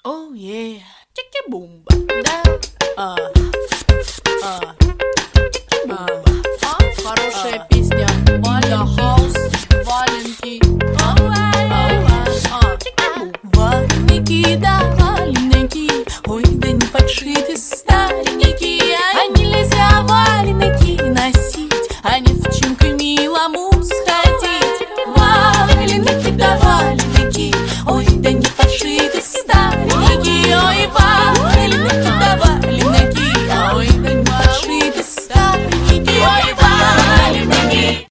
Oh yeah, чики-бумба, да, а, а, чики-бумба, Хорошая песня. Валя